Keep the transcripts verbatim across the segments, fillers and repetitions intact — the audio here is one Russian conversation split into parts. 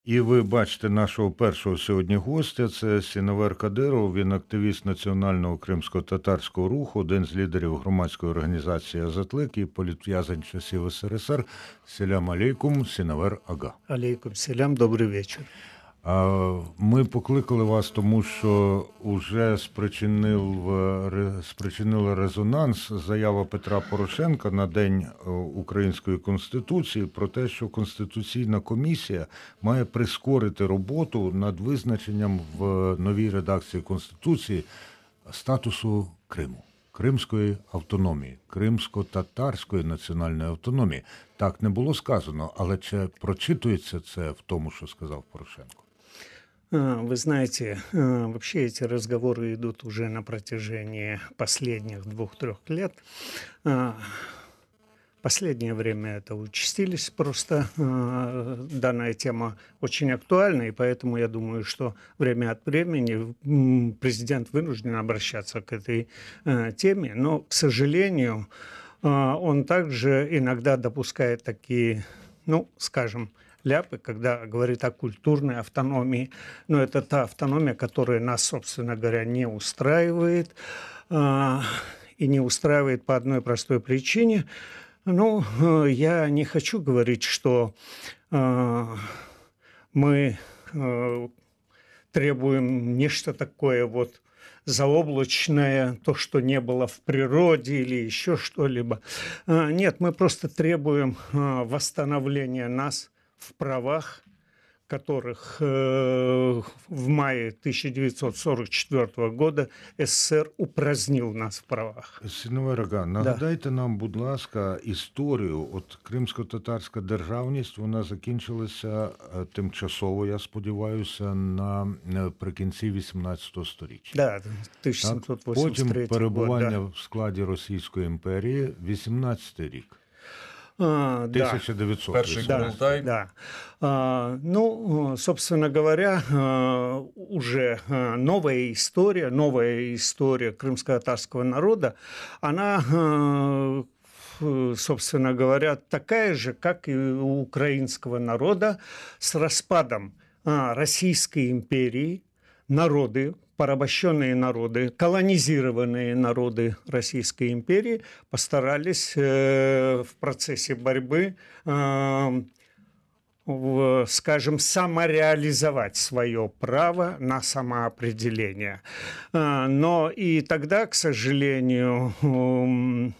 І ви бачите нашого першого сьогодні гостя. Це Сіневер Кадиров. Він активіст національного кримсько-татарського руху, один з лідерів громадської організації «Азатлик» і політв'язень часів СРСР. Селям алейкум, Сіневер ага. Алейкум селям, добрий вечір. Ми покликали вас, тому що вже спричинив, спричинила резонанс заява Петра Порошенка на День Української Конституції про те, що Конституційна комісія має прискорити роботу над визначенням в новій редакції Конституції статусу Криму, кримської автономії, кримсько-татарської національної автономії. Так не було сказано, але чи прочитується це в тому, що сказав Порошенко? Вы знаете, вообще эти разговоры идут уже на протяжении последних двух-трех лет. Последнее время это участились, просто данная тема очень актуальна, и поэтому я думаю, что время от времени президент вынужден обращаться к этой теме, но, к сожалению, он также иногда допускает такие, ну, скажем, ляпы, когда говорит о культурной автономии. Но это та автономия, которая нас, собственно говоря, не устраивает. И не устраивает по одной простой причине. Ну, я не хочу говорить, что мы требуем нечто такое вот заоблачное, то, что не было в природе или еще что-либо. Нет, мы просто требуем восстановления нас в правах, которых э, в мае тисяча дев'ятсот сорок четвертого года СССР упразднил нас в правах. Сіневер ага, нагадайте да. нам, будь ласка, історію. От кримсько-татарська державність, вона закінчилася тимчасово, я сподіваюся, наприкінці вісімнадцятого сторіччя. Да, тисяча сімсот вісімдесят третій Потім перебування год, да. в складі Російської імперії, вісімнадцятий рік. А, тисяча дев'ятсот. Перший Курултай. Да. А, ну, собственно говоря, уже новая история, новая история крымско-татарского народа, она, собственно говоря, такая же, как и у украинского народа, с распадом Российской империи. Народы, порабощенные народы, колонизированные народы Российской империи постарались э, в процессе борьбы, э, в, скажем, самореализовать свое право на самоопределение. Э, но и тогда, к сожалению, э,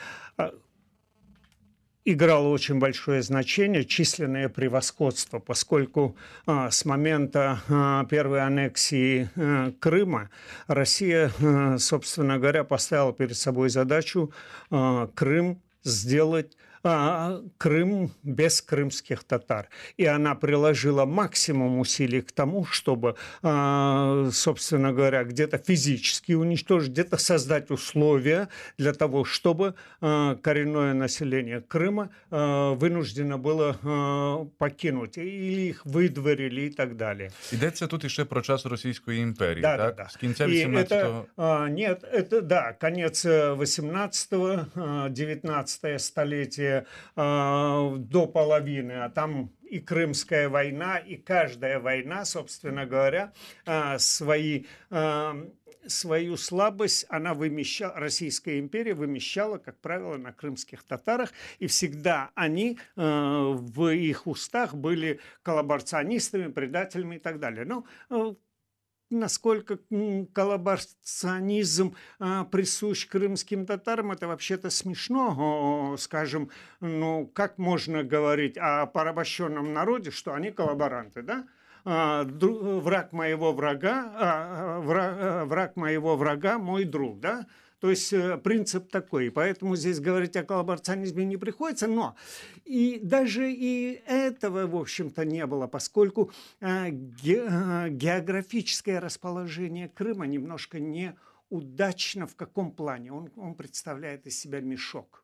играло очень большое значение численное превосходство, поскольку а, с момента а, первой аннексии а, Крыма Россия, а, собственно говоря, поставила перед собой задачу а, Крым сделать а, Крым без крымских татар. И она приложила максимум усилий к тому, чтобы, а, собственно говоря, где-то физически уничтожить, где-то создать условия для того, чтобы а, коренное население Крыма а, вынуждено было а, покинуть. Или их выдворили и так далее. Йдеться тут іще про час Російської імперії, да, так? Да, да. З кінця вісімнадцятого... А, нет, это, да, конец восемнадцатого, девятнадцатое столетие, до половины, а там и Крымская война, и каждая война, собственно говоря, свои, свою слабость она вымещала, Российская империя вымещала, как правило, на крымских татарах, и всегда они в их устах были коллаборационистами, предателями и так далее. Но насколько коллаборационизм а, присущ крымским татарам, это вообще-то смешно. О, скажем, ну, как можно говорить о порабощенном народе, что они коллаборанты, да? А, дру, враг моего врага, а, враг, враг моего врага мой друг, да? То есть принцип такой, поэтому здесь говорить о коллаборационизме не приходится, но и даже и этого, в общем-то, не было, поскольку географическое расположение Крыма немножко неудачно. В каком плане? Он, он представляет из себя мешок.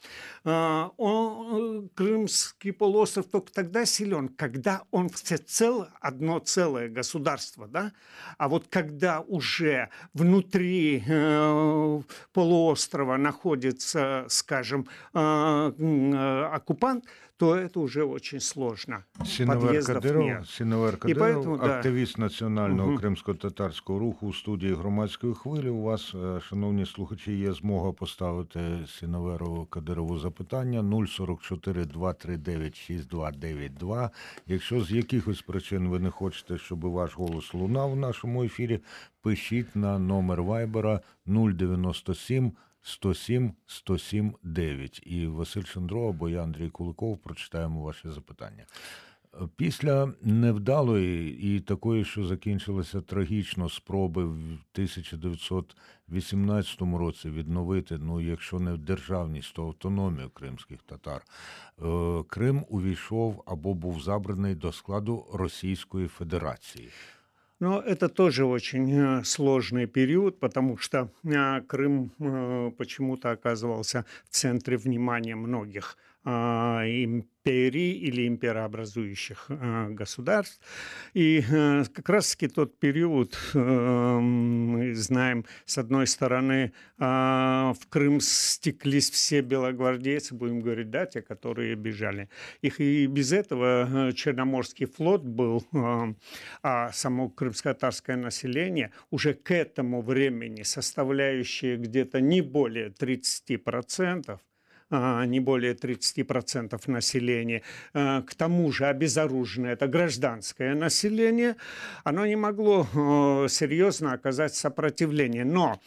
Он, Крымский полуостров только тогда силен, когда он всецело одно целое государство, да? А вот когда уже внутри э, полуострова находится, скажем, э, э, оккупант, то это уже очень сложно. Сіновер Подъездов Кадиров, нет. Сіновер І Кадиров, поэтому, да. активіст національного Мгм. кримсько-татарського руху у студії громадської хвилі. У вас, е, шановні слухачі, є змога поставити Сіноверу Кадирову запитання нуль сорок чотири два три дев'ять шість два дев'ять два. Якщо з якихось причин ви не хочете, щоб ваш голос лунав в нашому ефірі, пишіть на номер Вайбера нуль дев'яносто сім сто сім сто сім дев'ять. І Василь Шендро або я, Андрій Куликов, прочитаємо ваші запитання. Після невдалої і такої, що закінчилася трагічно, спроби в тисяча дев'ятсот вісімнадцятому році відновити, ну, якщо не державність, то автономію кримських татар, Крим увійшов або був забраний до складу Російської Федерації. Но это тоже очень э, сложный период, потому что э, Крым э, почему-то оказывался в центре внимания многих э, империй или имперообразующих э, государств. И э, как раз-таки тот период, э, мы знаем, с одной стороны, э, в Крым стеклись все белогвардейцы, будем говорить, да, те, которые бежали. Их и без этого э, Черноморский флот был, э, а само крымско-татарское население уже к этому времени, составляющее где-то не более тридцать процентов, не более тридцать процентов населения, к тому же обезоруженное, это гражданское население, оно не могло серьезно оказать сопротивление. Но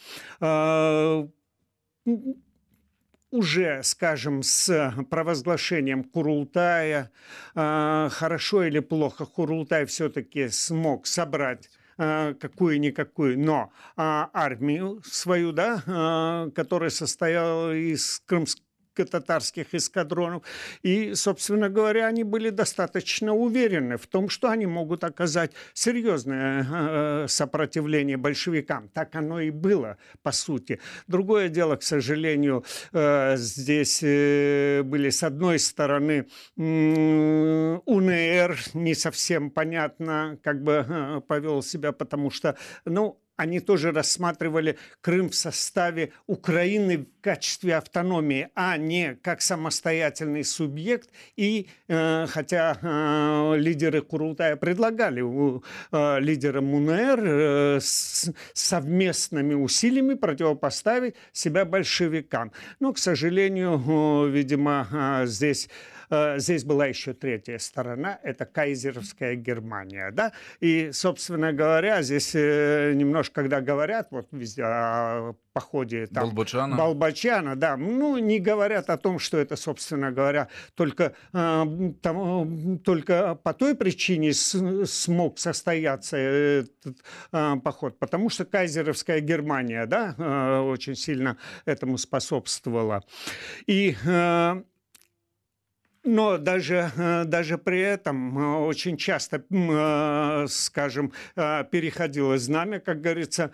уже, скажем, с провозглашением Курултая, хорошо или плохо, Курултай все-таки смог собрать какую-никакую, но армию свою, да, которая состояла из крымских татарских эскадронов. И, собственно говоря, они были достаточно уверены в том, что они могут оказать серьезное э, сопротивление большевикам. Так оно и было, по сути. Другое дело, к сожалению, э, здесь э, были, с одной стороны, э, УНР, не совсем понятно, как бы э, повел себя, потому что, ну, они тоже рассматривали Крым в составе Украины в качестве автономии, а не как самостоятельный субъект. И э, хотя э, лидеры Курултая предлагали э, лидерам УНР э, с совместными усилиями противопоставить себя большевикам. Но, к сожалению, э, видимо, э, здесь... Здесь была еще третья сторона, это кайзеровская Германия, да, и, собственно говоря, здесь немножко, когда говорят вот везде о походе там, Болбочана. Болбочана, да, ну, не говорят о том, что это, собственно говоря, только, э, там, только по той причине с, смог состояться этот э, поход, потому что кайзеровская Германия, да, э, очень сильно этому способствовала. И э, Но даже, даже при этом очень часто, скажем, переходило знамя, как говорится,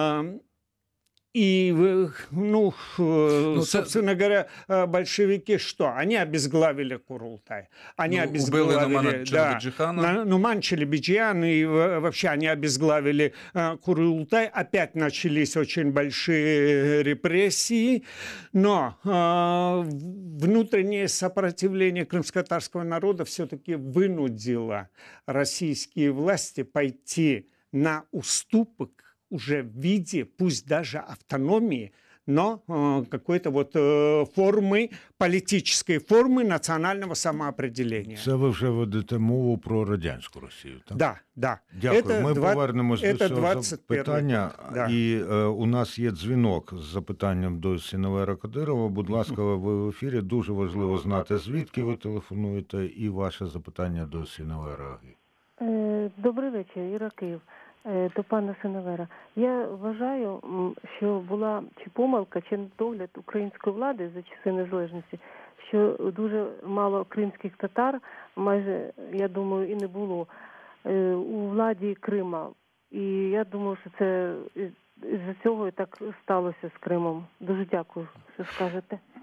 и, ну, ну собственно це... говоря, большевики что? Они обезглавили Курултай. Они ну, обезглавили... Да, на, ну, Манчелебиджиан, и вообще они обезглавили Курултай. Опять начались очень большие репрессии. Но э, внутреннее сопротивление крымско-татарского народа все-таки вынудило российские власти пойти на уступок уже в виде, пусть даже автономии, но э, какой-то вот э, формы, політичної форми національного самоопределення. Це ви вже ведете мову про радянську Росію, так? Да, да. Дякую. Это Ми два... повернемось до цього питання. Да. І е, у нас є дзвінок з запитанням до Сіновера Кадирова. Будь ласка, ви в ефірі. Дуже важливо знати, звідки ви телефонуєте, і ваше запитання до Сіновера. Добрий вечір, Іра, Київ. До пана Сіновера. Я вважаю, що була чи помилка, чи недогляд української влади за часи незалежності, що дуже мало кримських татар, майже, я думаю, і не було у владі Крима. І я думаю, що це з-за цього і так сталося з Кримом. Дуже дякую, що скажете.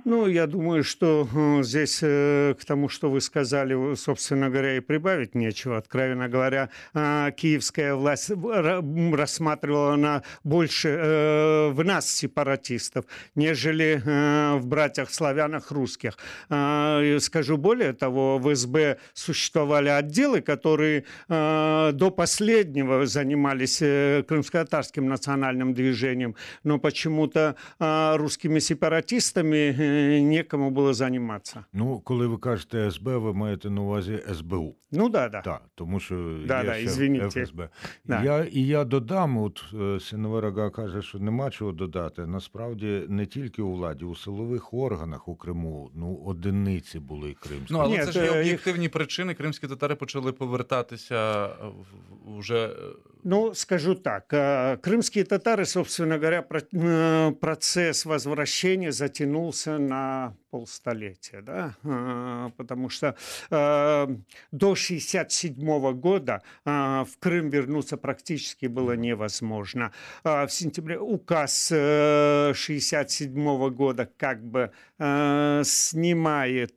Ну, я думаю, что э, здесь э, к тому, что вы сказали, собственно говоря, и прибавить нечего. Откровенно говоря, э, киевская власть рассматривала она больше э, в нас, сепаратистов, нежели э, в братьях-славянах русских. Э, скажу более того, в СБ существовали отделы, которые э, до последнего занимались э, крымско-татарским национальным движением, но почему-то э, русскими сепаратистами э, некому було займатися. Ну, коли ви кажете СБ, ви маєте на увазі СБУ. Ну, да, да. Так, тому що Да, є да, ще извините. ФСБ. Да. Я, і я додам, от е, Синевера каже, що нема чого додати. Насправді не тільки у владі, у силових органах у Криму, ну, одиниці були кримські. Ну, але Ні, це ж то є їх- об'єктивні причини. Кримські татари почали повертатися в- вже. Ну, скажу так, э, крымские татары, собственно говоря, про- э, процесс возвращения затянулся на полстолетия, да, э, потому что э, до шестьдесят седьмого года э, в Крым вернуться практически было невозможно. А в сентябре указ э, шестьдесят седьмого года как бы э, снимает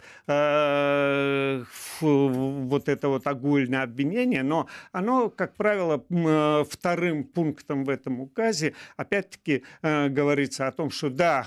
э, ф- вот это вот огульное обвинение, но оно, как правило, м, э, вторым пунктом в этом указе опять-таки э, говорится о том, что да,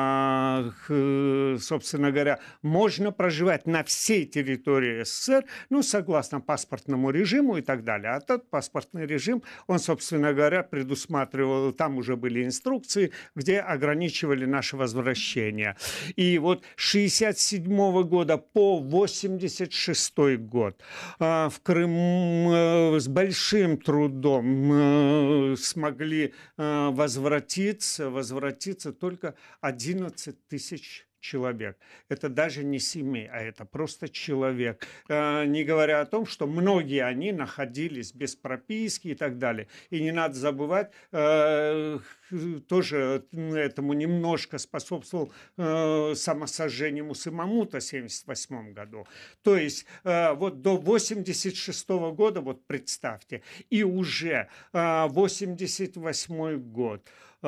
э, х- собственно говоря, можно проживать на всей территории СССР, ну, согласно паспортному режиму и так далее. А тот паспортный режим, он, собственно говоря, предусматривал, там уже были инструкции, где ограничивали наше возвращение. И вот с шестьдесят седьмого года по восемьдесят шестой год а, в Крыму э, с большим трудом э, смогли э, возвратиться, возвратиться только одиннадцать тысяч человек. Это даже не семей, а это просто человек. Э, Не говоря о том, что многие они находились без прописки и так далее. И не надо забывать, э, тоже этому немножко способствовал э, самосожжение Мусы-Мамута в семьдесят восьмом году. То есть э, вот до восемьдесят шестого года, вот представьте, и уже э, восемьдесят восьмой год,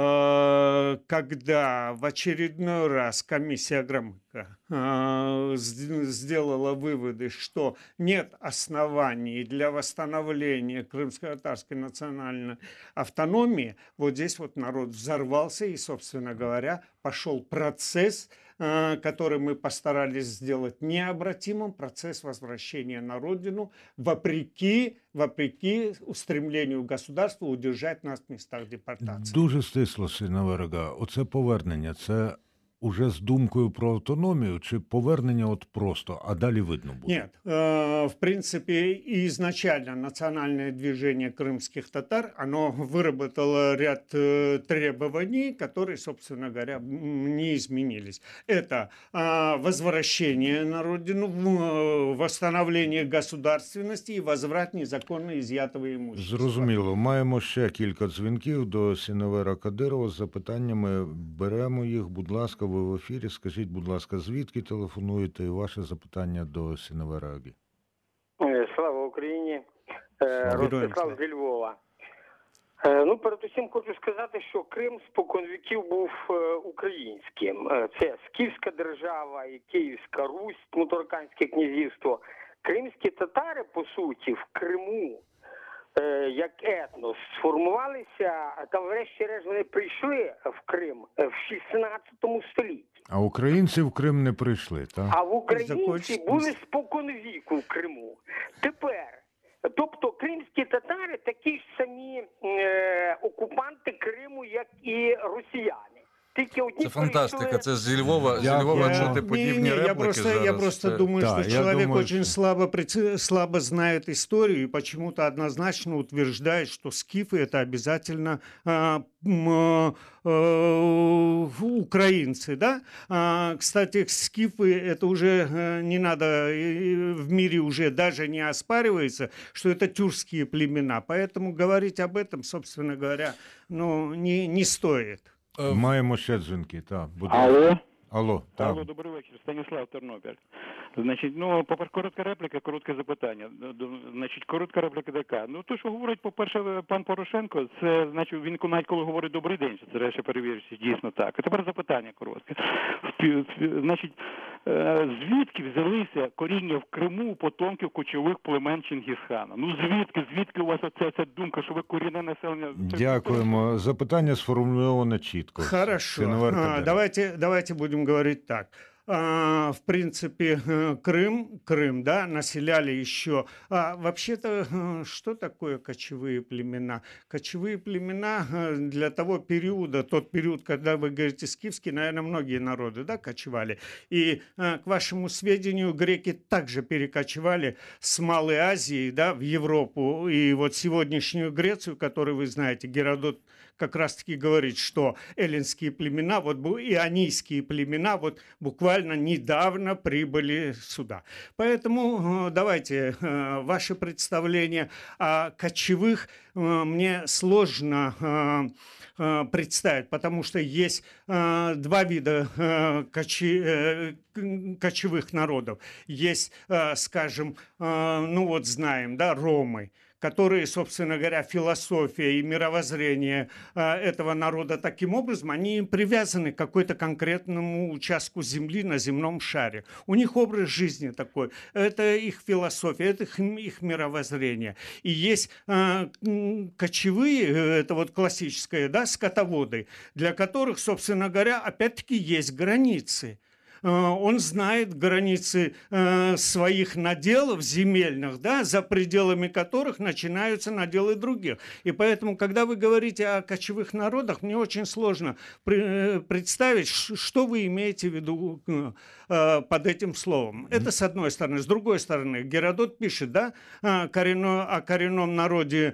э, когда в очередной раз комиссия Громыка э, с- сделала выводы, что нет оснований для восстановления крымско-татарской национальной автономии, вот здесь вот народ взорвался и, собственно говоря, пошел процесс, э, который мы постарались сделать необратимым, процесс возвращения на родину, вопреки, вопреки устремлению государства удержать нас в местах депортации. Дуже стисло, Синевера. Оце повернення, це уже з думкою про автономію, чи повернення от просто, а далі видно буде? Нет, э, в принципе, изначально национальное движение крымских татар, оно выработало ряд э, требований, которые, собственно говоря, м, не изменились. Это э, возвращение на родину, в- э, восстановление государственности и возврат незаконно изъятого имущества. Зрозуміло. Маємо ще кілька дзвінків до Синевера Кадирова з запитаннями. Беремо їх, будь ласка, ви в ефірі. Скажіть, будь ласка, звідки телефонуєте і ваше запитання до Синевера Агі? Е, Слава Україні. Е, Слава. Ростислав зі Львова. Е, Ну, передусім хочу сказати, що Крим споконвіків був е, українським. Е, Це Скіфська держава і Київська Русь, Моторканське князівство. Кримські татари, по суті, в Криму, е, як етнос, сформувалися, а там врешті-решт вони прийшли в Крим е, в шістнадцятому столітті. А українці в Крим не прийшли, так? А в українці Закончилось. були споконвіку в Криму. Тепер, тобто кримські татари такі ж самі е, окупанти Криму, як і росіяни. Тільки одні Це фантастика. прийшли- Це зі Львова, зі Я- Львова я- чути подібні Не-не, реплики я просто, зараз. я просто Це- думаю, Да, что я человек думаю, очень что- слабо, преци- слабо знает историю и почему-то однозначно утверждает, что скифы это обязательно а, м, а, э, украинцы, да? А, кстати, скифы это уже э, не надо, э, в мире уже даже не оспаривается, что это тюркские племена, поэтому говорить об этом, собственно говоря, ну, не, не стоит. Е, Маємо ще дзвінки, так. Будь ласка. Алло, Алло, так. Алло, добрий вечір. Станіслав, Тернопіль. Значить, ну, по-перше, коротка репліка, коротке запитання. Значить, коротка репліка така. Ну, то, що говорить, по-перше, пан Порошенко, це, значить, він навіть коли говорить «добрий день», що це речі перевірюється, дійсно так. А тепер запитання коротке. Значить, звідки взялися коріння в Криму потомків кочових племен Чингісхана? Ну, звідки, звідки у вас оця ця думка, що ви корінне населення? Дякуємо. Запитання сформульоване чітко. Хорошо. Синевер А, Кадиров. давайте, давайте будем говорить так. А, в принципе, э, Крым, Крым, да, населяли еще. А вообще-то, э, что такое кочевые племена? Кочевые племена э, для того периода, тот период, когда вы говорите скифский, наверное, многие народы, да, кочевали. И, э, к вашему сведению, греки также перекочевали с Малой Азии, да, в Европу. И вот сегодняшнюю Грецию, которую вы знаете, Геродот как раз-таки говорит, что эллинские племена, вот бу- ионийские племена, вот буквально недавно прибыли сюда. Поэтому э, давайте э, ваше представление о кочевых э, мне сложно э, э, представить, потому что есть э, два вида э, кочи- э, к- кочевых народов. Есть, э, скажем, э, ну вот знаем, да, ромы, которые, собственно говоря, философия и мировоззрение э, этого народа таким образом, они привязаны к какой-то конкретному участку земли на земном шаре. У них образ жизни такой, это их философия, это их, их мировоззрение. И есть э, м, кочевые, э, это вот классическое, да, скотоводы, для которых, собственно говоря, опять-таки есть границы. Э, Он знает границы э, своих наделов земельных, да, за пределами которых начинаются наделы других. И поэтому, когда вы говорите о кочевых народах, мне очень сложно при- э, представить, ш- что вы имеете в виду э, э, под этим словом. Это с одной стороны. С другой стороны, Геродот пишет, да, э, коренно- о коренном народе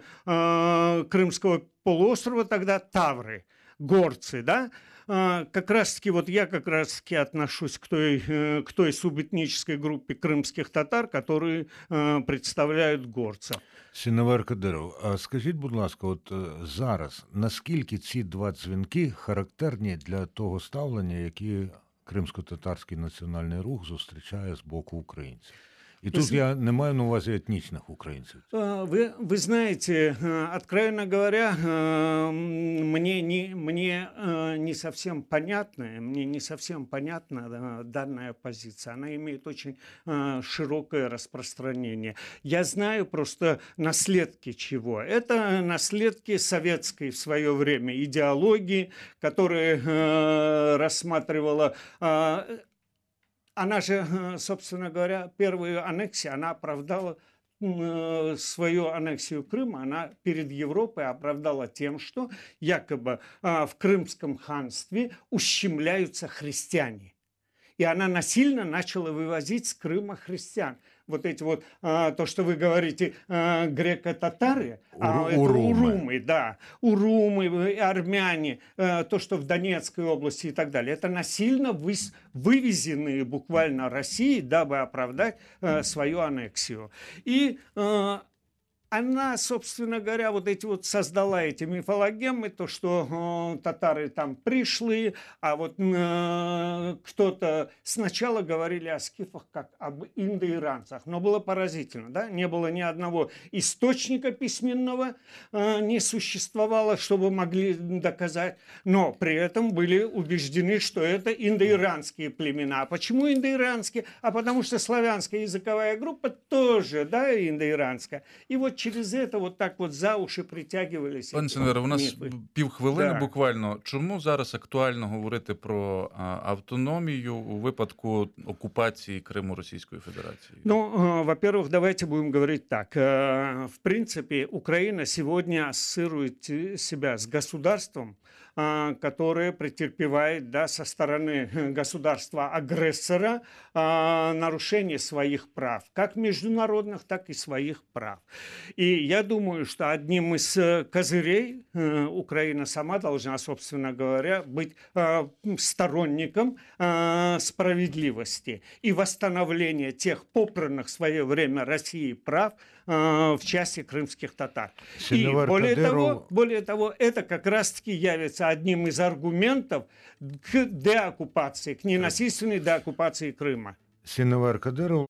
э, Крымского полуострова, тогда тавры, горцы, да. А, как раз-таки, вот я как раз-таки отношусь к той, э, к той субэтнической группе крымских татар, которые э, представляют горцев. Синевер Кадиров, а скажіть, будь ласка, от е, зараз, наскільки ці два дзвінки характерні для того ставлення, яке Кримсько-татарський національний рух зустрічає з боку українців? І тут Если- я не маю на увазі етнічних українців. Э, Вы, вы знаете, э, откровенно говоря, э, м, мне не, мне э, не совсем понятная, мне не совсем понятна э, данная позиция. Она имеет очень э, широкое распространение. Я знаю просто наследки чего. Это наследки советской в свое время идеологии, которая э, рассматривала... э, Она же, э, собственно говоря, первую аннексию, она оправдала э, свою аннексию Крыма, она перед Европой оправдала тем, что якобы э, в Крымском ханстве ущемляются христиане. И она насильно начала вывозить с Крыма христиан. Вот эти вот, а, то, что вы говорите, а, греко-татары, а Уру- это урумы. урумы, да, урумы, э, армяне, э, то, что в Донецкой области и так далее, это насильно выс- вывезенные буквально Россией, дабы оправдать э, свою аннексию. И э, она, собственно говоря, вот эти вот создала эти мифологемы, то, что э, татары там пришли, а вот э, кто-то сначала говорили о скифах как об индоиранцах, но было поразительно, да, не было ни одного источника письменного, э, не существовало, чтобы могли доказать, но при этом были убеждены, что это индоиранские племена. А почему индоиранские? А потому что славянская языковая группа тоже, да, индоиранская. И вот через это вот так вот за уши притягивались. Пане эти Сенере, у нас мифы. півхвилини Да. буквально. Чому зараз актуально говорити про а, автономію у випадку окупації Криму Російською Федерацією? Ну, э, во-первых, давайте будем говорить так. Э, В принципе, Украина сегодня ассоциирует э, себя с государством, э, которое претерпевает, да, со стороны э, государства-агрессора э, нарушение своих прав, как международных, так и своих прав. И я думаю, что одним из э, козырей э, Украина сама должна, собственно говоря, быть э, сторонником э, справедливости и восстановления тех попранных в свое время России прав э, в части крымских татар. Синевар И более Кадыров- того, более того, это как раз-таки явится одним из аргументов к деоккупации, к ненасильственной деоккупации Крыма. Синевар Кадиров